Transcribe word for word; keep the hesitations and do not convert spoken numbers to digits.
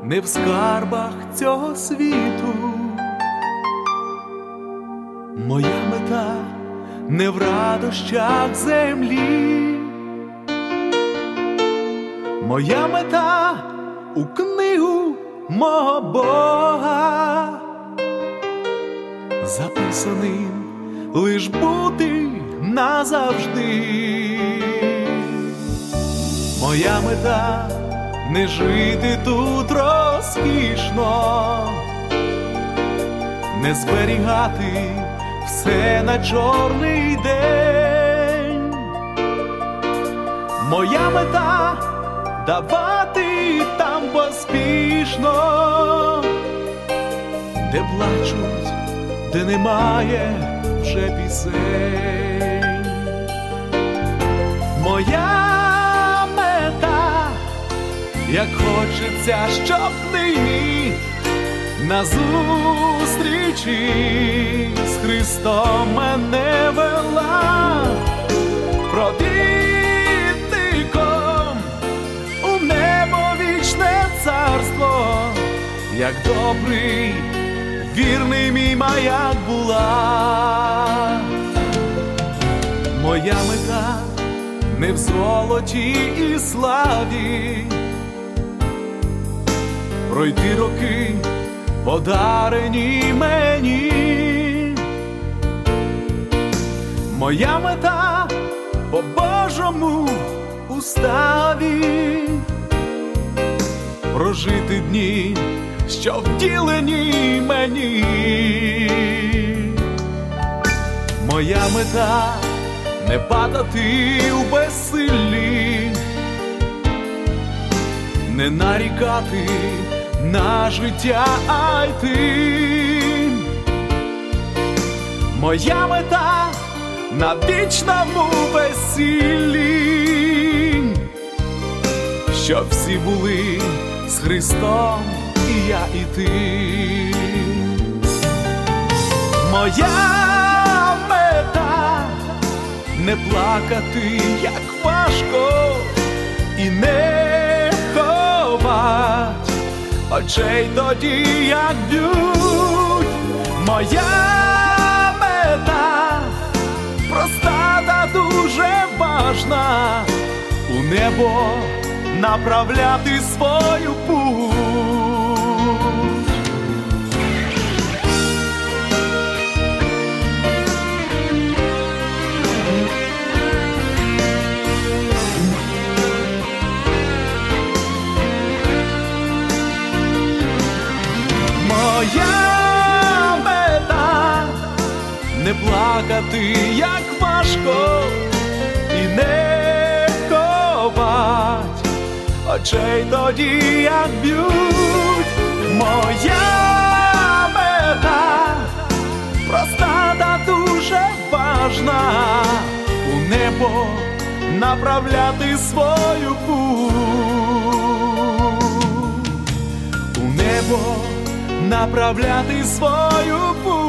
не в скарбах цього світу. Моя мета не в радощах землі, моя мета у книгу мого Бога, записаним лиш бути назавжди. Моя мета не жити тут розкішно, не зберігати все на чорний день. Моя мета давати там поспішно, де плачуть, де немає вже пісень. Моя мета, як хочеться, щоб нині на зустрічі з Христом мене вела провідником у небо вічне царство, як добрий, вірний мій маяк була. Моя мета не в золоті і славі, пройти роки, подарені мені. Моя мета по Божому уставі, прожити дні, що вділені мені. Моя мета не падати у безсиллі, не нарікати на життя, а йти. Моя мета на вічному весіллі, щоб всі були з Христом, і я, і ти. Моя мета не плакати, як важко, і не ховать очей тоді, як б'ють. Моя мета проста та дуже важна, у небо направляти свою путь. Моя мета не плакати, як важко, і не ховать очей тоді, як б'ють. Моя мета проста та дуже важна, у небо направляти свою путь, у небо направляти свою путь.